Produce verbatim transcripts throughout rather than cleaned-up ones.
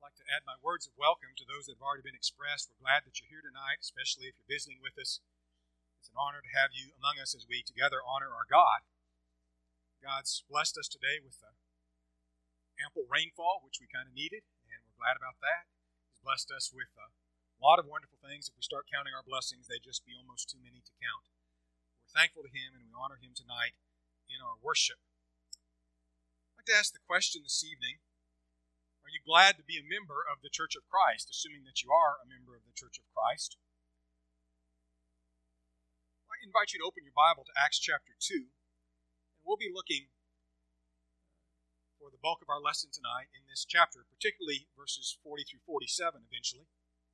I'd like to add my words of welcome to those that have already been expressed. We're glad that you're here tonight, especially if you're visiting with us. It's an honor to have you among us as we together honor our God. God's blessed us today with uh, ample rainfall, which we kind of needed, and we're glad about that. He's blessed us with uh, a lot of wonderful things. If we start counting our blessings, they'd just be almost too many to count. We're thankful to Him, and we honor Him tonight in our worship. I'd like to ask the question this evening, are you glad to be a member of the Church of Christ, assuming that you are a member of the Church of Christ? I invite you to open your Bible to Acts chapter two, and we'll be looking for the bulk of our lesson tonight in this chapter, particularly verses forty through forty-seven eventually.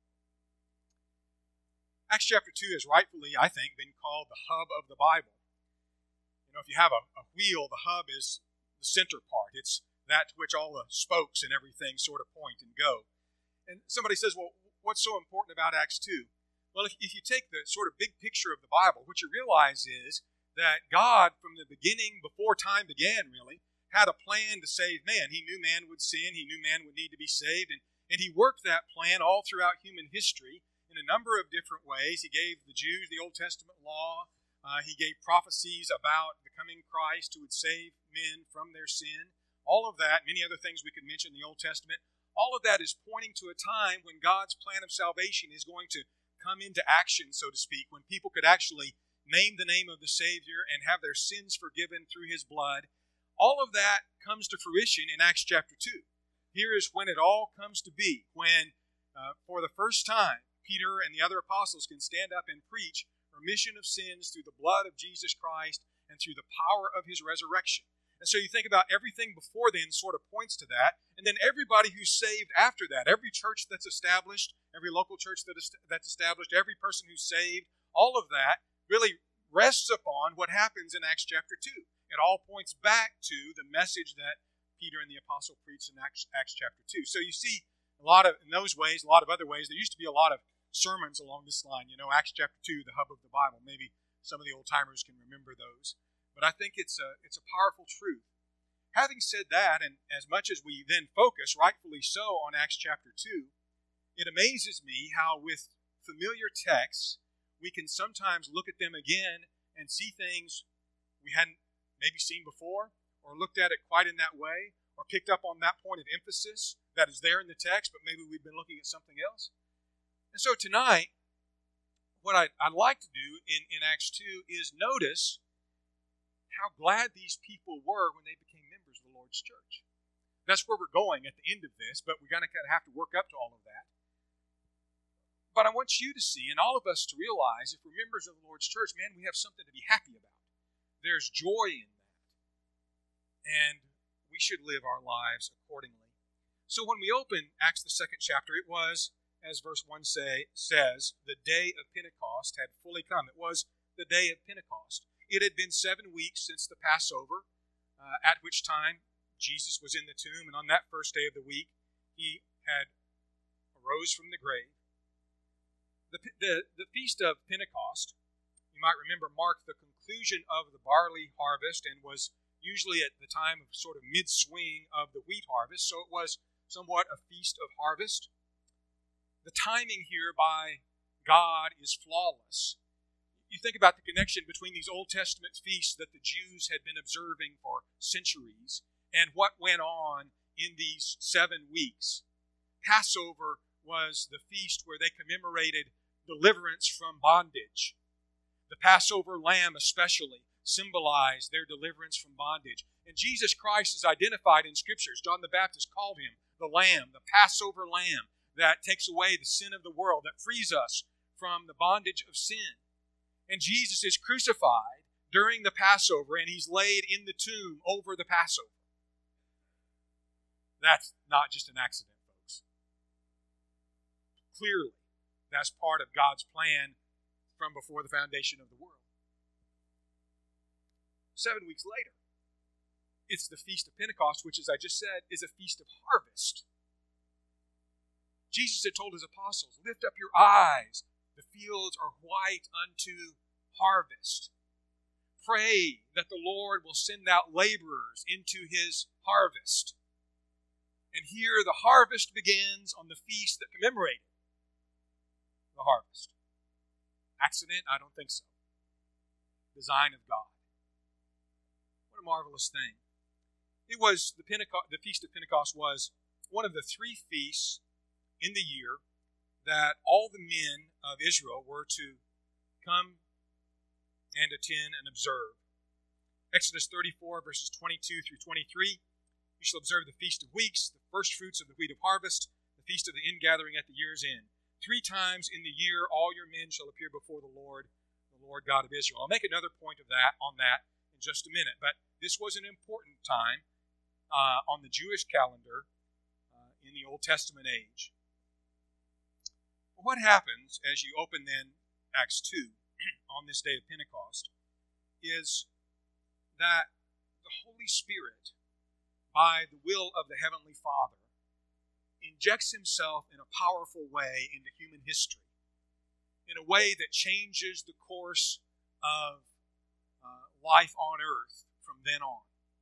Acts chapter two has rightfully, I think, been called the hub of the Bible. You know, if you have a, a wheel, the hub is the center part. It's that to which all the spokes and everything sort of point and go. And somebody says, well, what's so important about Acts two? Well, if, if you take the sort of big picture of the Bible, what you realize is that God, from the beginning, before time began really, had a plan to save man. He knew man would sin. He knew man would need to be saved. And, and He worked that plan all throughout human history in a number of different ways. He gave the Jews the Old Testament law. Uh, he gave prophecies about the coming Christ who would save men from their sin. All of that, many other things we could mention in the Old Testament, all of that is pointing to a time when God's plan of salvation is going to come into action, so to speak, when people could actually name the name of the Savior and have their sins forgiven through His blood. All of that comes to fruition in Acts chapter two. Here is when it all comes to be, when uh, for the first time, Peter and the other apostles can stand up and preach remission of sins through the blood of Jesus Christ and through the power of His resurrection. And so you think about everything before then sort of points to that, and then everybody who's saved after that, every church that's established, every local church that is, that's established, every person who's saved, all of that really rests upon what happens in Acts chapter two. It all points back to the message that Peter and the apostle preached in Acts, Acts chapter two. So you see a lot of, in those ways, a lot of other ways, there used to be a lot of sermons along this line. You know, Acts chapter two, the hub of the Bible. Maybe some of the old-timers can remember those. But I think it's a, it's a powerful truth. Having said that, and as much as we then focus, rightfully so, on Acts chapter two, it amazes me how with familiar texts, we can sometimes look at them again and see things we hadn't maybe seen before, or looked at it quite in that way, or picked up on that point of emphasis that is there in the text, but maybe we've been looking at something else. And so tonight, what I'd, I'd like to do in, in Acts two is notice how glad these people were when they became members of the Lord's church. That's where we're going at the end of this, but we're going to kind of have to work up to all of that. But I want you to see, and all of us to realize, if we're members of the Lord's church, man, we have something to be happy about. There's joy in that. And we should live our lives accordingly. So when we open Acts the second chapter, it was, as verse one say, says, the day of Pentecost had fully come. It was the day of Pentecost. It had been seven weeks since the Passover, uh, at which time Jesus was in the tomb, and on that first day of the week, He had arose from the grave. The, the, the Feast of Pentecost, you might remember, marked the conclusion of the barley harvest and was usually at the time of sort of mid-swing of the wheat harvest, so it was somewhat a feast of harvest. The timing here by God is flawless. You think about the connection between these Old Testament feasts that the Jews had been observing for centuries and what went on in these seven weeks. Passover was the feast where they commemorated deliverance from bondage. The Passover lamb especially symbolized their deliverance from bondage. And Jesus Christ is identified in Scriptures. John the Baptist called Him the Lamb, the Passover Lamb that takes away the sin of the world, that frees us from the bondage of sin. And Jesus is crucified during the Passover, and He's laid in the tomb over the Passover. That's not just an accident, folks. Clearly, that's part of God's plan from before the foundation of the world. Seven weeks later, it's the Feast of Pentecost, which, as I just said, is a feast of harvest. Jesus had told His apostles, lift up your eyes. The fields are white unto harvest. Pray that the Lord will send out laborers into His harvest. And here the harvest begins on the feast that commemorated the harvest. Accident? I don't think so. Design of God. What a marvelous thing. It was the Pentecost, the Feast of Pentecost was one of the three feasts in the year that all the men of Israel were to come and attend and observe. Exodus thirty-four, verses twenty-two through twenty-three. You shall observe the Feast of Weeks, the first fruits of the wheat of harvest, the Feast of the Ingathering at the year's end. Three times in the year all your men shall appear before the Lord, the Lord God of Israel. I'll make another point of that on that in just a minute, but this was an important time uh, on the Jewish calendar uh, in the Old Testament age. What happens as you open then Acts two on this day of Pentecost is that the Holy Spirit, by the will of the Heavenly Father, injects himself in a powerful way into human history, in a way that changes the course of uh, life on earth from then on.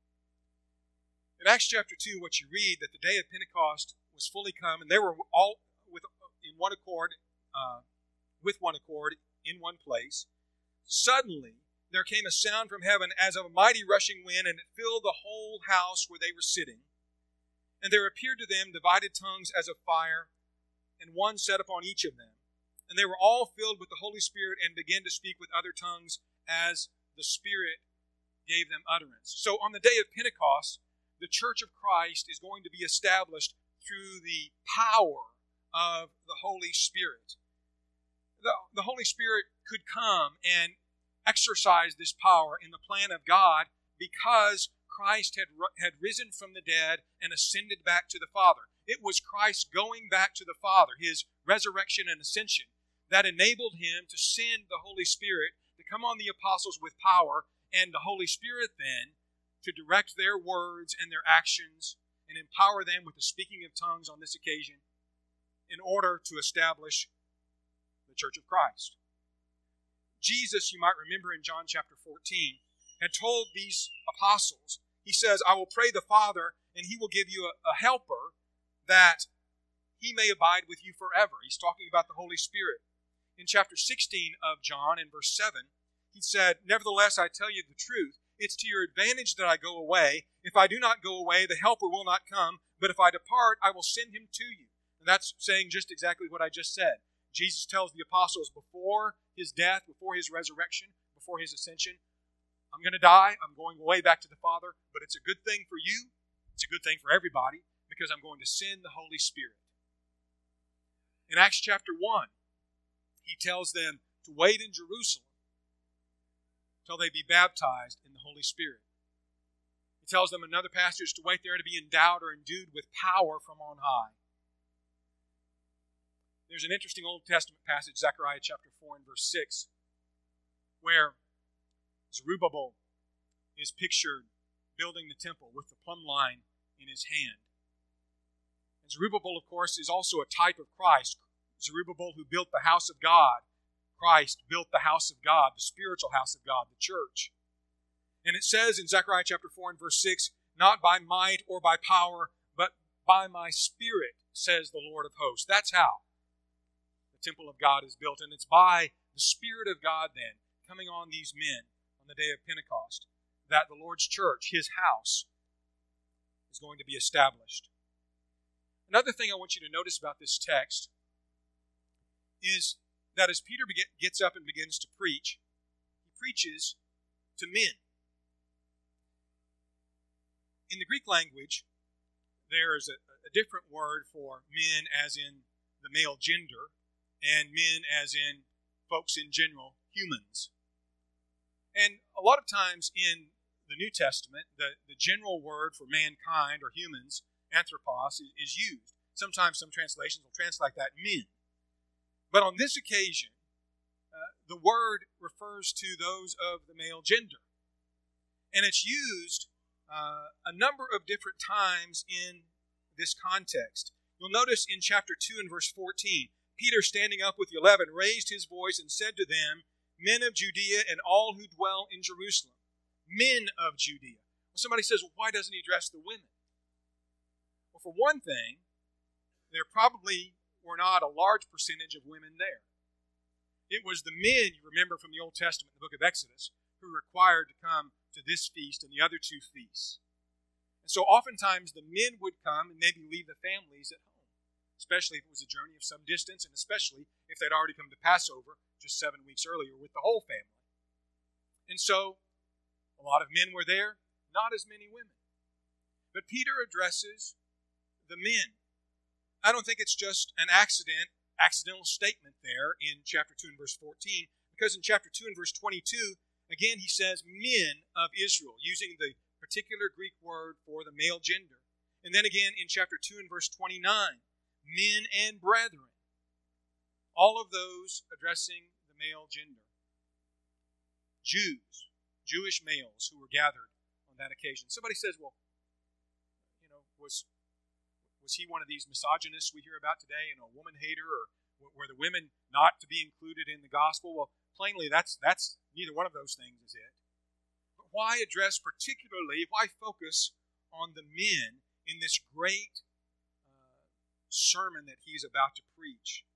In Acts chapter two, what you read, that the day of Pentecost was fully come, and they were all with in one accord, uh, with one accord, in one place. Suddenly, there came a sound from heaven as of a mighty rushing wind, and it filled the whole house where they were sitting. And there appeared to them divided tongues as of fire, and one sat upon each of them. And they were all filled with the Holy Spirit and began to speak with other tongues as the Spirit gave them utterance. So on the day of Pentecost, the Church of Christ is going to be established through the power of the Holy Spirit. The, the Holy Spirit could come and exercise this power in the plan of God because Christ had, had risen from the dead and ascended back to the Father. It was Christ going back to the Father, his resurrection and ascension, that enabled him to send the Holy Spirit to come on the apostles with power, and the Holy Spirit then to direct their words and their actions and empower them with the speaking of tongues on this occasion in order to establish the Church of Christ. Jesus, you might remember in John chapter fourteen, had told these apostles, he says, I will pray the Father, and he will give you a, a helper that he may abide with you forever. He's talking about the Holy Spirit. In chapter sixteen of John, in verse seven, he said, Nevertheless, I tell you the truth. It's to your advantage that I go away. If I do not go away, the helper will not come. But if I depart, I will send him to you. And that's saying just exactly what I just said. Jesus tells the apostles before his death, before his resurrection, before his ascension, I'm going to die. I'm going away back to the Father. But it's a good thing for you. It's a good thing for everybody because I'm going to send the Holy Spirit. In Acts chapter one, he tells them to wait in Jerusalem till they be baptized in the Holy Spirit. He tells them in another passage to wait there to be endowed or endued with power from on high. There's an interesting Old Testament passage, Zechariah chapter four and verse six, where Zerubbabel is pictured building the temple with the plumb line in his hand. And Zerubbabel, of course, is also a type of Christ. Zerubbabel, who built the house of God. Christ built the house of God, the spiritual house of God, the church. And it says in Zechariah chapter four and verse six, not by might or by power, but by my Spirit, says the Lord of hosts. That's how the temple of God is built. And it's by the Spirit of God then, coming on these men on the day of Pentecost, that the Lord's church, his house, is going to be established. Another thing I want you to notice about this text is that as Peter gets up and begins to preach, he preaches to men. In the Greek language, there is a, a different word for men as in the male gender, and men as in folks in general, humans. And a lot of times in the New Testament, the, the general word for mankind or humans, anthropos, is, is used. Sometimes some translations will translate that men. But on this occasion, uh, the word refers to those of the male gender. And it's used uh, a number of different times in this context. You'll notice in chapter two and verse fourteen, Peter, standing up with the eleven, raised his voice and said to them, Men of Judea and all who dwell in Jerusalem. Men of Judea. Well, somebody says, well, why doesn't he address the women? Well, for one thing, there probably were not a large percentage of women there. It was the men, you remember from the Old Testament, the book of Exodus, who were required to come to this feast and the other two feasts. And so oftentimes the men would come and maybe leave the families at home, especially if it was a journey of some distance, and especially if they'd already come to Passover just seven weeks earlier with the whole family. And so a lot of men were there, not as many women. But Peter addresses the men. I don't think it's just an accident, accidental statement there in chapter two and verse fourteen, because in chapter two and verse twenty-two, again he says men of Israel, using the particular Greek word for the male gender. And then again in chapter two and verse twenty-nine, men and brethren. All of those addressing the male gender. Jews, Jewish males who were gathered on that occasion. Somebody says, well, you know, was was he one of these misogynists we hear about today, you know, a woman hater, or were the women not to be included in the gospel? Well, plainly, that's that's neither one of those things is it. But why address particularly, why focus on the men in this great uh, sermon that he's about to preach?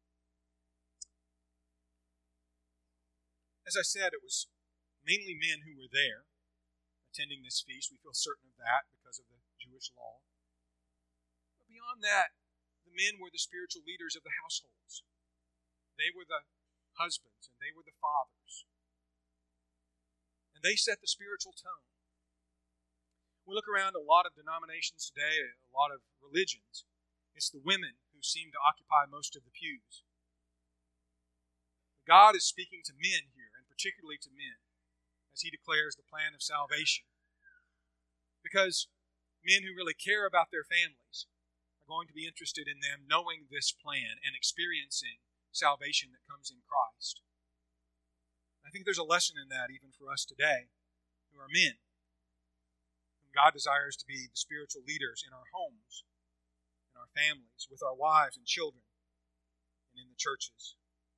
As I said, it was mainly men who were there attending this feast. We feel certain of that because of the Jewish law. But beyond that, the men were the spiritual leaders of the households. They were the husbands and they were the fathers. And they set the spiritual tone. We look around a lot of denominations today, a lot of religions. It's the women who seem to occupy most of the pews. God is speaking to men here, and particularly to men, as he declares the plan of salvation. Because men who really care about their families are going to be interested in them knowing this plan and experiencing salvation that comes in Christ. I think there's a lesson in that even for us today who are men, whom God desires to be the spiritual leaders in our homes, in our families, with our wives and children, and in the churches.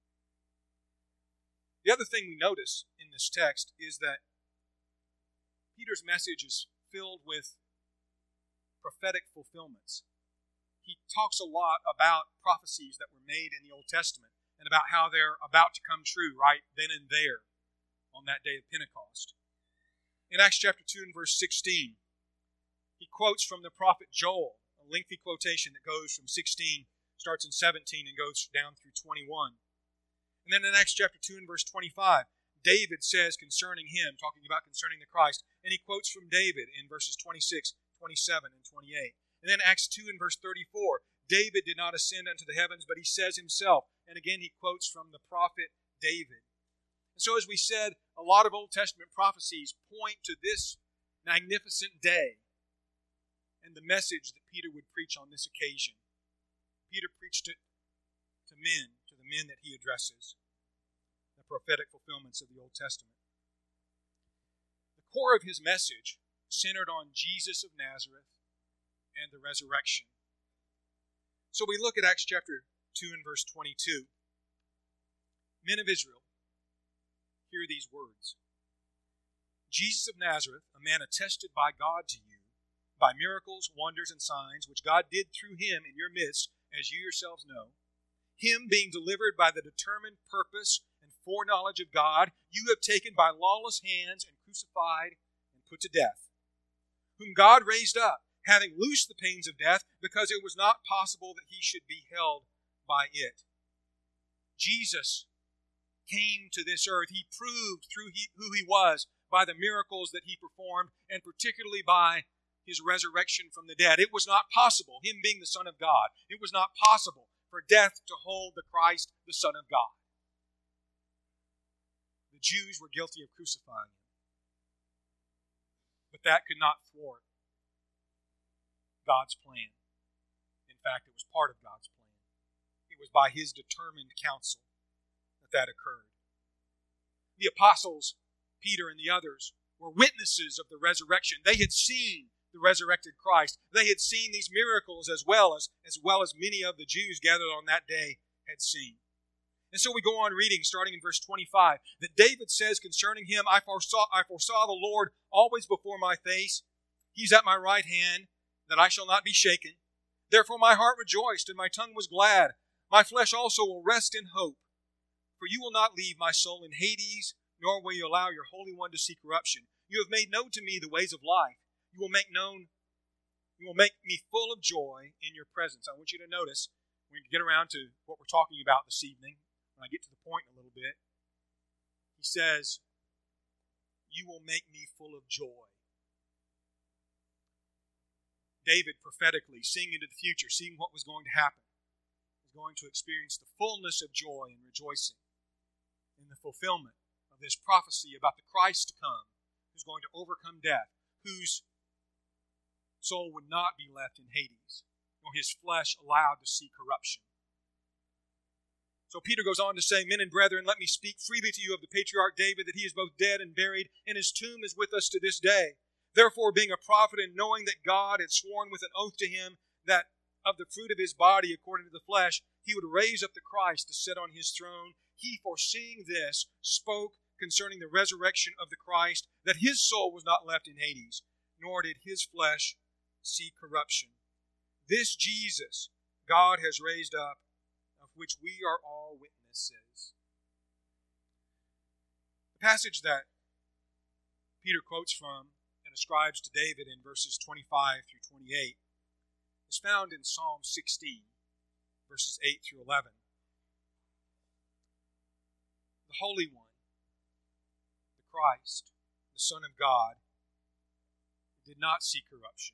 The other thing we notice in this text is that Peter's message is filled with prophetic fulfillments. He talks a lot about prophecies that were made in the Old Testament and about how they're about to come true right then and there on that day of Pentecost. In Acts chapter two and verse sixteen, he quotes from the prophet Joel, a lengthy quotation that goes from sixteen, starts in seventeen and goes down through twenty-one. And then in Acts chapter two and verse twenty-five, David says concerning him, talking about concerning the Christ, and he quotes from David in verses twenty-six, twenty-seven, and twenty-eight. And then Acts two and verse thirty-four, David did not ascend unto the heavens, but he says himself, and again he quotes from the prophet David. And so as we said, a lot of Old Testament prophecies point to this magnificent day and the message that Peter would preach on this occasion. Peter preached it to men, to the men that he addresses, the prophetic fulfillments of the Old Testament. The core of his message centered on Jesus of Nazareth and the resurrection. So we look at Acts chapter two and verse twenty-two. Men of Israel, hear these words. Jesus of Nazareth, a man attested by God to you, by miracles, wonders, and signs, which God did through him in your midst, as you yourselves know, him being delivered by the determined purpose and foreknowledge of God, you have taken by lawless hands and crucified and put to death, whom God raised up, having loosed the pains of death, because it was not possible that he should be held by it. Jesus came to this earth. He proved through he, who he was by the miracles that he performed, and particularly by his resurrection from the dead. It was not possible, him being the Son of God, it was not possible for death to hold the Christ, the Son of God. The Jews were guilty of crucifying him. But that could not thwart God's plan. In fact, it was part of God's plan. It was by his determined counsel that that occurred. The apostles, Peter and the others, were witnesses of the resurrection. They had seen the resurrected Christ. They had seen these miracles as well as, as well as many of the Jews gathered on that day had seen. And so we go on reading, starting in verse twenty-five, that David says concerning him, I foresaw, I foresaw the Lord always before my face. He's at my right hand, that I shall not be shaken. Therefore my heart rejoiced, and my tongue was glad. My flesh also will rest in hope. For you will not leave my soul in Hades, nor will you allow your Holy One to see corruption. You have made known to me the ways of life. You will make known, you will make me full of joy in your presence. I want you to notice, when we get around to what we're talking about this evening, when I get to the point in a little bit, he says, you will make me full of joy. David prophetically, seeing into the future, seeing what was going to happen, was going to experience the fullness of joy and rejoicing in the fulfillment of this prophecy about the Christ to come, who's going to overcome death, whose soul would not be left in Hades, nor his flesh allowed to see corruption. So Peter goes on to say, Men and brethren, let me speak freely to you of the patriarch David, that he is both dead and buried, and his tomb is with us to this day. Therefore, being a prophet, and knowing that God had sworn with an oath to him that of the fruit of his body, according to the flesh, he would raise up the Christ to sit on his throne, he, foreseeing this, spoke concerning the resurrection of the Christ, that his soul was not left in Hades, nor did his flesh see corruption. This Jesus God has raised up, of which we are all witnesses. The passage that Peter quotes from and ascribes to David in verses twenty-five through twenty-eight is found in Psalm sixteen, verses eight through eleven. The Holy One, the Christ, the Son of God, did not see corruption.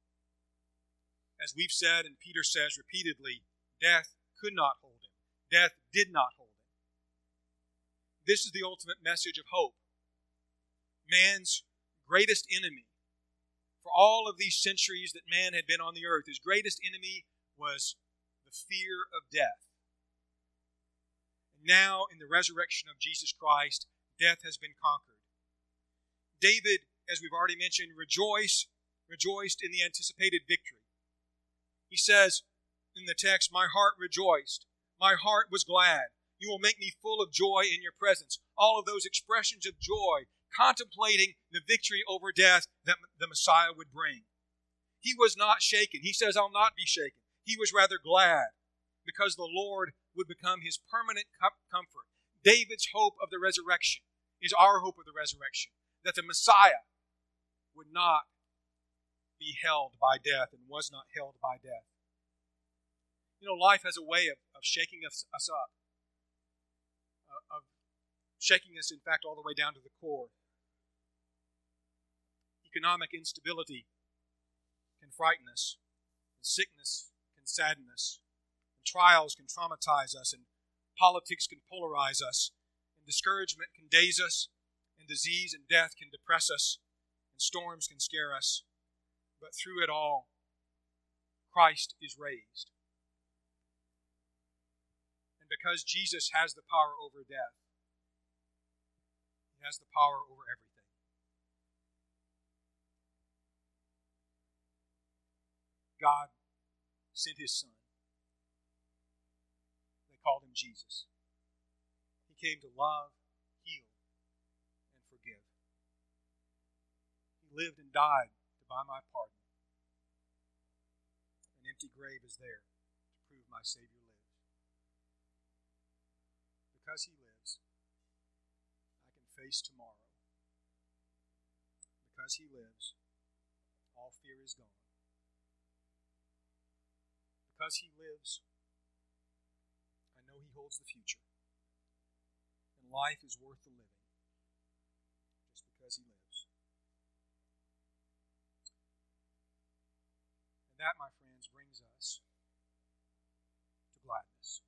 As we've said, and Peter says repeatedly, death could not hold him. Death did not hold him. This is the ultimate message of hope. Man's greatest enemy, for all of these centuries that man had been on the earth, his greatest enemy was the fear of death. And now, in the resurrection of Jesus Christ, death has been conquered. David, as we've already mentioned, rejoiced, rejoiced in the anticipated victory. He says in the text, My heart rejoiced. My heart was glad. You will make me full of joy in your presence. All of those expressions of joy, contemplating the victory over death that the Messiah would bring. He was not shaken. He says, I'll not be shaken. He was rather glad because the Lord would become his permanent comfort. David's hope of the resurrection is our hope of the resurrection, that the Messiah would not be held by death and was not held by death. You know, life has a way of, of shaking us, us up, uh, of shaking us, in fact, all the way down to the core. Economic instability can frighten us, and sickness can sadden us, and trials can traumatize us, and politics can polarize us, and discouragement can daze us, and disease and death can depress us, and storms can scare us. But through it all, Christ is raised. And because Jesus has the power over death, he has the power over everything. God sent his Son. They called him Jesus. He came to love, heal, and forgive. He lived and died to buy my pardon. An empty grave is there to prove my Savior lives. Because he lives, I can face tomorrow. Because he lives, all fear is gone. Because he lives, I know he holds the future. And life is worth the living just because he lives. And that, my friends, brings us to gladness.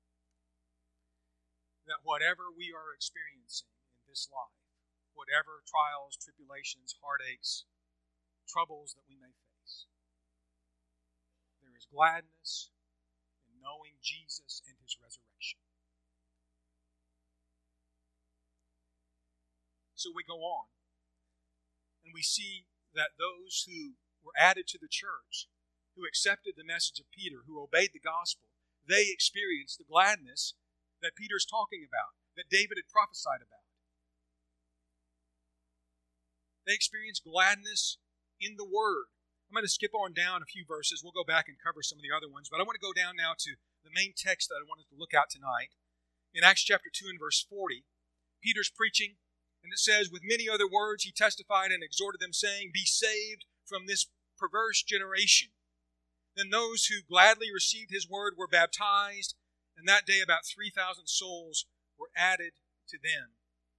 That whatever we are experiencing in this life, whatever trials, tribulations, heartaches, troubles that we may face, there is gladness in knowing Jesus and his resurrection. So we go on, and we see that those who were added to the church, who accepted the message of Peter, who obeyed the gospel, they experienced the gladness that Peter's talking about, that David had prophesied about. They experienced gladness in the Word. I'm going to skip on down a few verses. We'll go back and cover some of the other ones, but I want to go down now to the main text that I wanted to look at tonight. In Acts chapter two and verse forty, Peter's preaching, and it says, "With many other words he testified and exhorted them, saying, 'Be saved from this perverse generation.' Then those who gladly received his word were baptized, and that day about three thousand souls were added to them."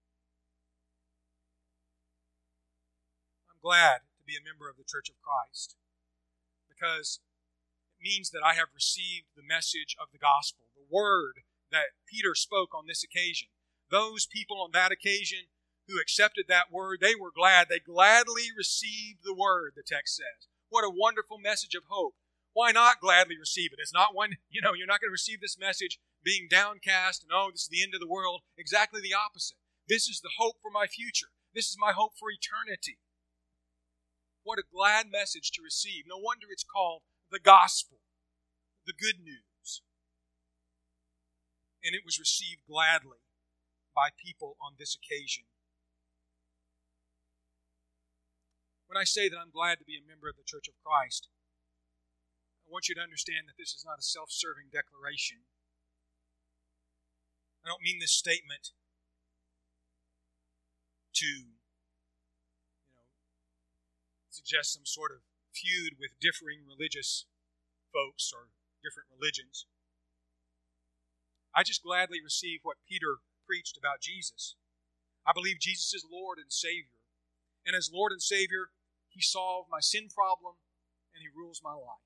I'm glad to be a member of the Church of Christ, because it means that I have received the message of the gospel, the word that Peter spoke on this occasion. Those people on that occasion who accepted that word, they were glad. They gladly received the word, the text says. What a wonderful message of hope. Why not gladly receive it? It's not one, you know, you're not going to receive this message being downcast and, oh, this is the end of the world. Exactly the opposite. This is the hope for my future. This is my hope for eternity. What a glad message to receive. No wonder it's called the gospel, the good news. And it was received gladly by people on this occasion. When I say that I'm glad to be a member of the Church of Christ, I want you to understand that this is not a self-serving declaration. I don't mean this statement to, you know, suggest some sort of feud with differing religious folks or different religions. I just gladly receive what Peter preached about Jesus. I believe Jesus is Lord and Savior. And as Lord and Savior, He solved my sin problem and He rules my life.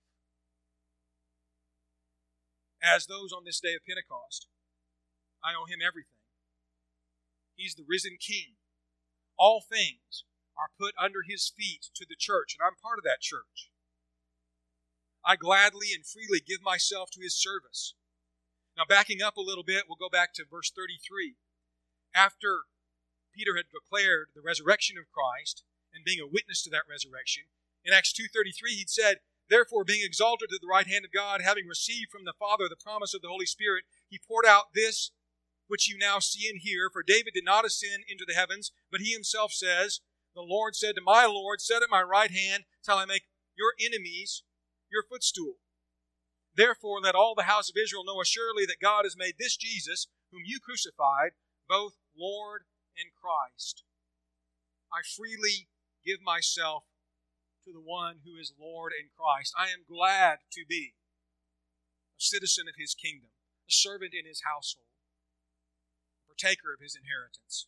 As those on this day of Pentecost, I owe Him everything. He's the risen King. All things are put under His feet to the church, and I'm part of that church. I gladly and freely give myself to His service. Now, backing up a little bit, we'll go back to verse thirty-three. After Peter had declared the resurrection of Christ and being a witness to that resurrection, in Acts two thirty-three he'd said, "Therefore, being exalted to the right hand of God, having received from the Father the promise of the Holy Spirit, He poured out this which you now see and hear. For David did not ascend into the heavens, but he himself says, 'The Lord said to my Lord, Sit at my right hand till I make your enemies your footstool.' Therefore, let all the house of Israel know assuredly that God has made this Jesus, whom you crucified, both Lord and Christ." I freely give myself to the one who is Lord and Christ. I am glad to be a citizen of His kingdom, a servant in His household, a partaker of His inheritance.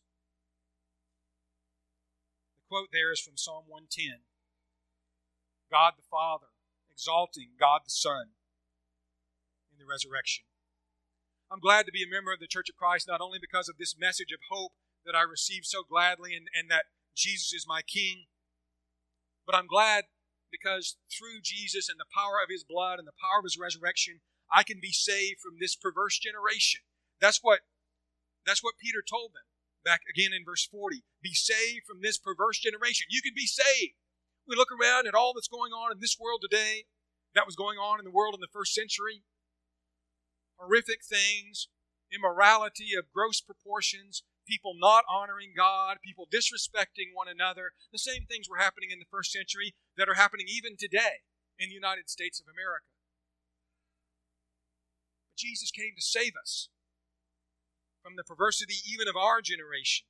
The quote there is from Psalm one ten. God the Father exalting God the Son in the resurrection. I'm glad to be a member of the Church of Christ, not only because of this message of hope that I received so gladly and, and that Jesus is my King, but I'm glad because through Jesus and the power of His blood and the power of His resurrection, I can be saved from this perverse generation. That's what, that's what Peter told them back again in verse forty. Be saved from this perverse generation. You can be saved. We look around at all that's going on in this world today, that was going on in the world in the first century. Horrific things, immorality of gross proportions, people not honoring God, people disrespecting one another. The same things were happening in the first century that are happening even today in the United States of America. But Jesus came to save us from the perversity even of our generation.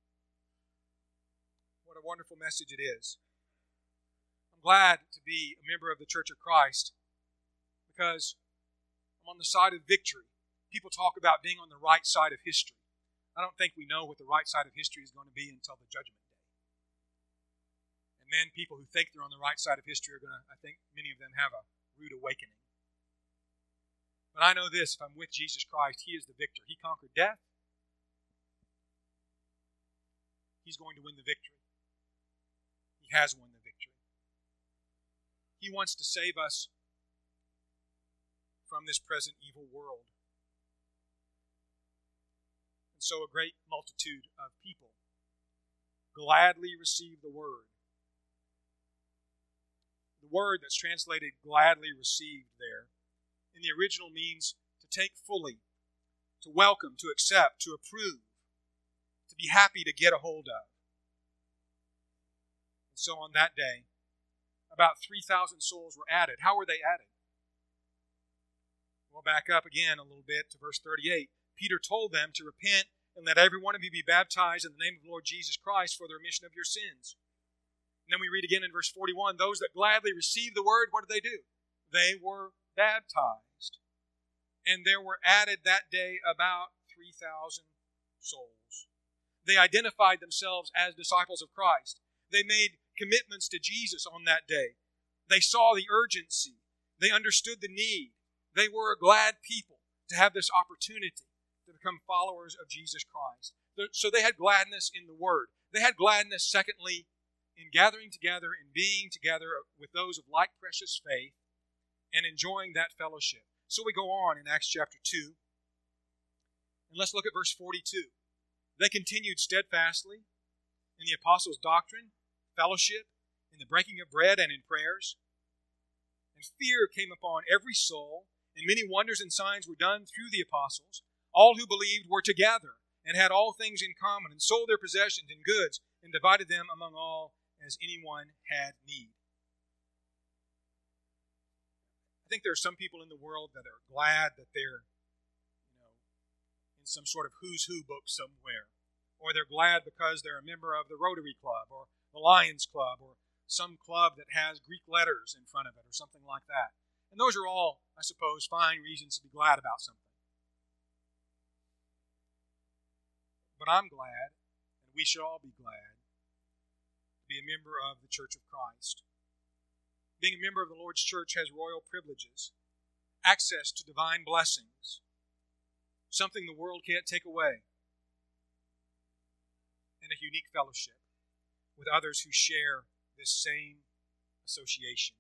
What a wonderful message it is. I'm glad to be a member of the Church of Christ because I'm on the side of victory. People talk about being on the right side of history. I don't think we know what the right side of history is going to be until the judgment day. And then people who think they're on the right side of history are going to, I think many of them have a rude awakening. But I know this, if I'm with Jesus Christ, He is the victor. He conquered death. He's going to win the victory. He has won the victory. He wants to save us from this present evil world. And so a great multitude of people gladly receive the word. The word that's translated gladly received there in the original means to take fully, to welcome, to accept, to approve, to be happy to get a hold of. And so on that day, about three thousand souls were added. How were they added? We'll back up again a little bit to verse thirty-eight. Peter told them to repent and let every one of you be baptized in the name of the Lord Jesus Christ for the remission of your sins. And then we read again in verse forty-one, those that gladly received the word, what did they do? They were baptized. And there were added that day about three thousand souls. They identified themselves as disciples of Christ. They made commitments to Jesus on that day. They saw the urgency. They understood the need. They were a glad people to have this opportunity to become followers of Jesus Christ. So they had gladness in the Word. They had gladness, secondly, in gathering together and being together with those of like precious faith and enjoying that fellowship. So we go on in Acts chapter two, and let's look at verse forty-two. They continued steadfastly in the apostles' doctrine, fellowship, in the breaking of bread, and in prayers. And fear came upon every soul, and many wonders and signs were done through the apostles. All who believed were together and had all things in common, and sold their possessions and goods, and divided them among all as anyone had need. I think there are some people in the world that are glad that they're, you know, in some sort of who's who book somewhere. Or they're glad because they're a member of the Rotary Club or the Lions Club or some club that has Greek letters in front of it or something like that. And those are all, I suppose, fine reasons to be glad about something. But I'm glad, and we should all be glad, to be a member of the Church of Christ. Being a member of the Lord's church has royal privileges, access to divine blessings, something the world can't take away, and a unique fellowship with others who share this same association.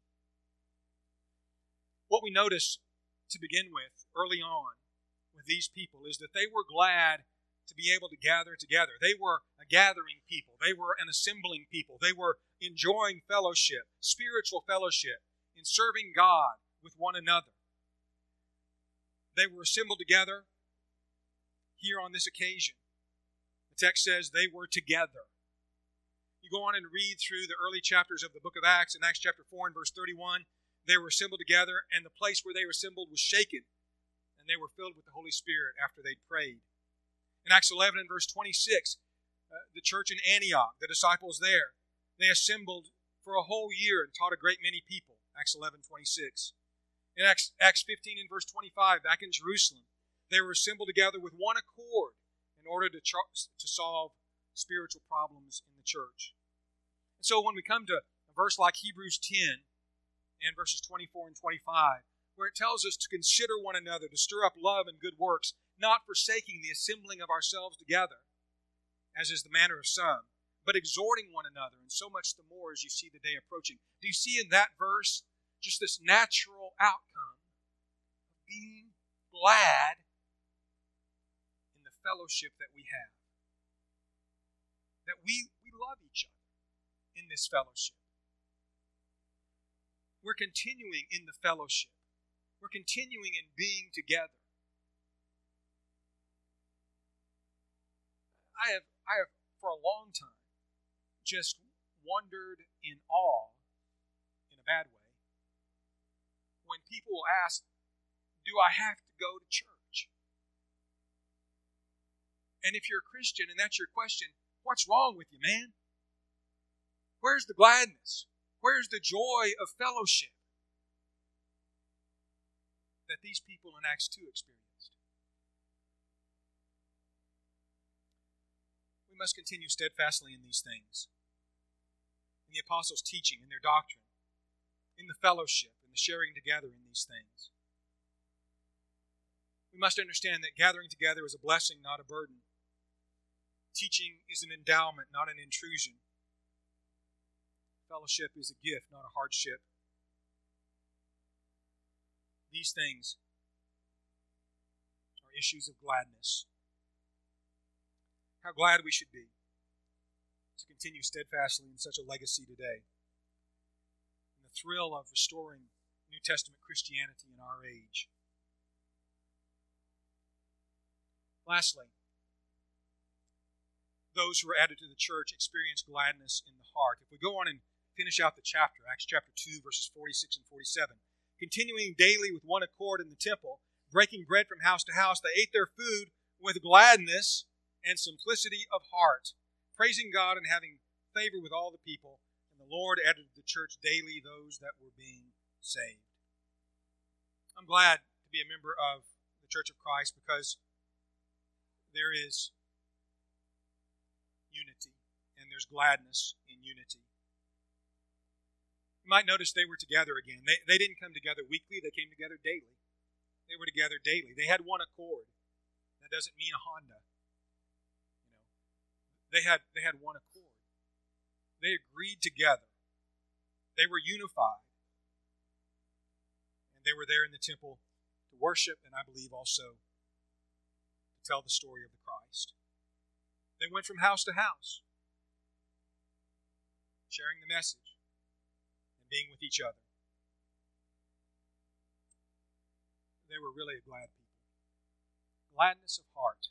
What we notice to begin with early on with these people is that they were glad to be able to gather together. They were a gathering people. They were an assembling people. They were enjoying fellowship, spiritual fellowship, in serving God with one another. They were assembled together here on this occasion. The text says they were together. You go on and read through the early chapters of the book of Acts, in Acts chapter four and verse thirty-one, they were assembled together, and the place where they were assembled was shaken, and they were filled with the Holy Spirit after they'd prayed. In Acts eleven and verse twenty-six, uh, the church in Antioch, the disciples there, they assembled for a whole year and taught a great many people. Acts eleven twenty-six. In Acts, Acts fifteen and verse twenty-five, back in Jerusalem, they were assembled together with one accord in order to, char- to solve spiritual problems in the church. And so when we come to a verse like Hebrews ten and verses twenty-four and twenty-five, where it tells us to consider one another, to stir up love and good works, not forsaking the assembling of ourselves together, as is the manner of some, but exhorting one another, and so much the more as you see the day approaching. Do you see in that verse just this natural outcome of being glad in the fellowship that we have? That we, we love each other in this fellowship. We're continuing in the fellowship. We're continuing in being together. I have, I have, for a long time, just wondered in awe, in a bad way, when people will ask, do I have to go to church? And if you're a Christian and that's your question, what's wrong with you, man? Where's the gladness? Where's the joy of fellowship that these people in Acts two experienced? We must continue steadfastly in these things, in the apostles' teaching, in their doctrine, in the fellowship, in the sharing together in these things. We must understand that gathering together is a blessing, not a burden. Teaching is an endowment, not an intrusion. Fellowship is a gift, not a hardship. These things are issues of gladness. How glad we should be to continue steadfastly in such a legacy today. And the thrill of restoring New Testament Christianity in our age. Lastly, those who are added to the church experience gladness in the heart. If we go on and finish out the chapter, Acts chapter two, verses forty-six and forty-seven. Continuing daily with one accord in the temple, breaking bread from house to house, they ate their food with gladness and simplicity of heart, praising God and having favor with all the people. And the Lord added to the church daily those that were being saved. I'm glad to be a member of the Church of Christ because there is unity and there's gladness in unity. You might notice they were together again. They, they didn't come together weekly, they came together daily. They were together daily. They had one accord. That doesn't mean a Honda. You know, they had they had one accord. They agreed together. They were unified. And they were there in the temple to worship, and I believe also to tell the story of the Christ. They went from house to house, sharing the message and being with each other. They were really a glad people. Gladness of heart.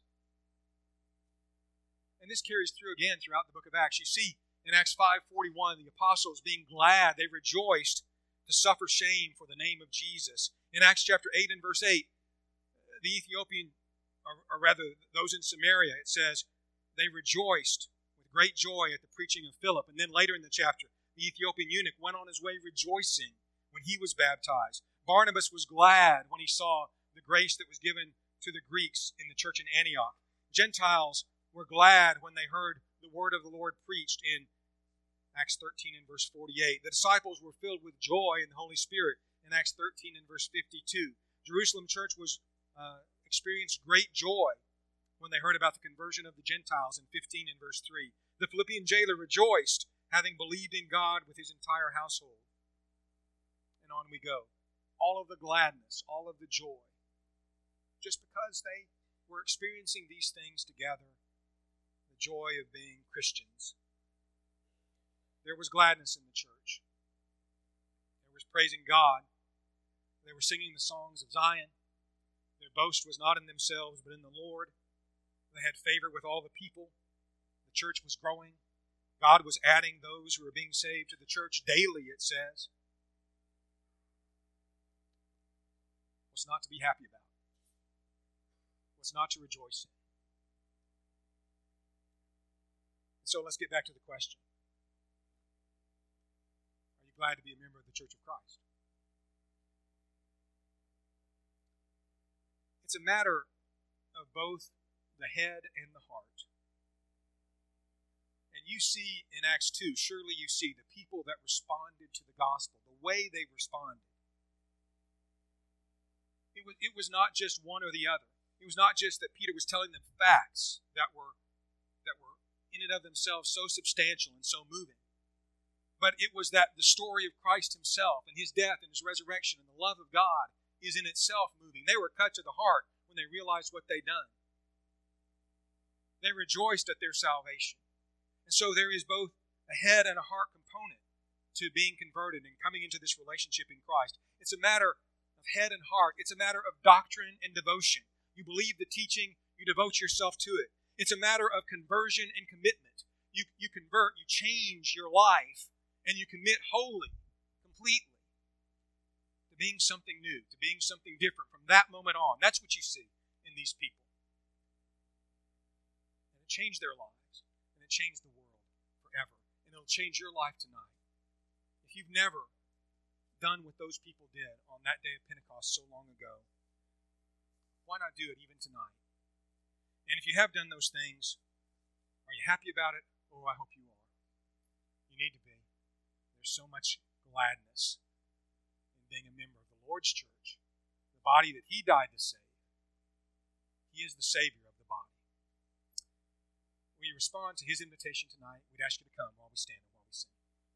And this carries through again throughout the book of Acts. You see in Acts five forty-one, the apostles being glad, they rejoiced to suffer shame for the name of Jesus. In Acts chapter eight and verse eight, the Ethiopian, or, or rather those in Samaria, it says, they rejoiced with great joy at the preaching of Philip. And then later in the chapter, the Ethiopian eunuch went on his way rejoicing when he was baptized. Barnabas was glad when he saw the grace that was given to the Greeks in the church in Antioch. Gentiles were glad when they heard the word of the Lord preached in Acts thirteen and verse forty-eight. The disciples were filled with joy in the Holy Spirit in Acts thirteen and verse fifty-two. Jerusalem church was uh, experienced great joy when they heard about the conversion of the Gentiles in fifteen and verse three. The Philippian jailer rejoiced, having believed in God with his entire household. And on we go. All of the gladness, all of the joy. Just because they were experiencing these things together, the joy of being Christians. There was gladness in the church. There was praising God. They were singing the songs of Zion. Their boast was not in themselves, but in the Lord. They had favor with all the people. The church was growing. God was adding those who were being saved to the church daily, it says. What's not to be happy about? What's not to rejoice in? So let's get back to the question. Are you glad to be a member of the Church of Christ? It's a matter of both the head and the heart. And you see in Acts two, surely you see the people that responded to the gospel, the way they responded. It was, it was not just one or the other. It was not just that Peter was telling them facts that were, that were in and of themselves so substantial and so moving. But it was that the story of Christ himself and his death and his resurrection and the love of God is in itself moving. They were cut to the heart when they realized what they'd done. They rejoiced at their salvation. And so there is both a head and a heart component to being converted and coming into this relationship in Christ. It's a matter of head and heart. It's a matter of doctrine and devotion. You believe the teaching, you devote yourself to it. It's a matter of conversion and commitment. You, you convert, you change your life, and you commit wholly, completely, to being something new, to being something different from that moment on. That's what you see in these people. And it changed their lives, and it changed the world forever. And it'll change your life tonight. If you've never done what those people did on that day of Pentecost so long ago, why not do it even tonight? And if you have done those things, are you happy about it? Oh, I hope you are. You need to be. There's so much gladness in being a member of the Lord's church, the body that he died to save. He is the Savior of the body. Will you respond to his invitation tonight? We'd ask you to come while we stand and while we sing.